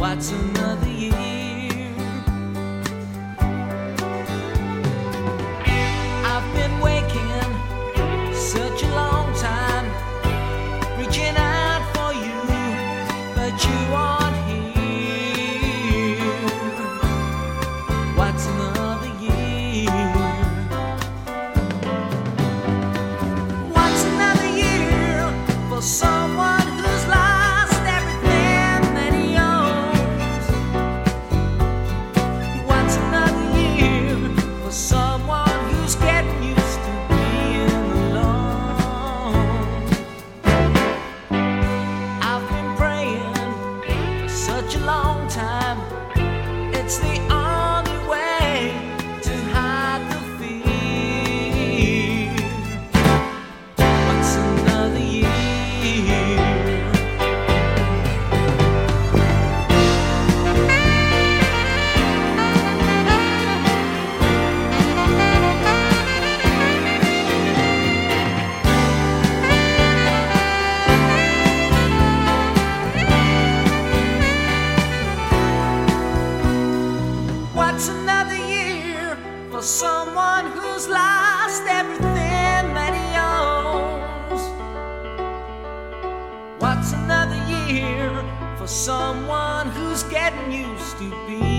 What's another year? I've been waking such a long time, reaching out for you, but you aren't here. What's another year? What's another year for someone who's lost everything that he owns? What's another year for someone who's getting used to being alone? I've been praying for such a long time. It's the only way to hide the fear. What's another year? What's another year for someone who's lost everything that he owns? What's another year for someone who's getting used to being